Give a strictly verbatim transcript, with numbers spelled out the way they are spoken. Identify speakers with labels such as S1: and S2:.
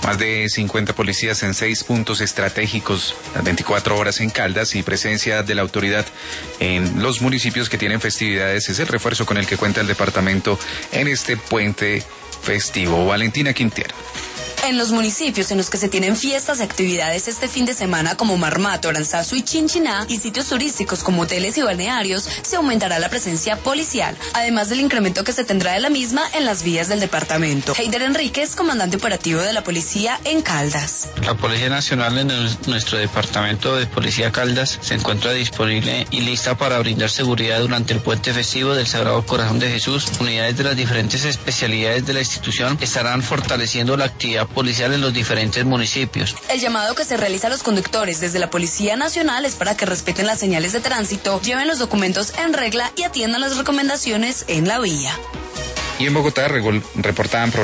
S1: Más de cincuenta policías en seis puntos estratégicos, las veinticuatro horas en Caldas y presencia de la autoridad en los municipios que tienen festividades es el refuerzo con el que cuenta el departamento en este puente festivo. Valentina Quintero.
S2: En los municipios en los que se tienen fiestas y actividades este fin de semana como Marmato, Aranzazu y Chinchiná y sitios turísticos como hoteles y balnearios, se aumentará la presencia policial, además del incremento que se tendrá de la misma en las vías del departamento. Heider Enríquez, comandante operativo de la policía en Caldas.
S3: La Policía Nacional en el, nuestro departamento de Policía Caldas se encuentra disponible y lista para brindar seguridad durante el puente festivo del Sagrado Corazón de Jesús. Unidades de las diferentes especialidades de la institución estarán fortaleciendo la actividad policial en los diferentes municipios.
S2: El llamado que se realiza a los conductores desde la Policía Nacional es para que respeten las señales de tránsito, lleven los documentos en regla y atiendan las recomendaciones en la vía.
S1: Y en Bogotá reportaban problemas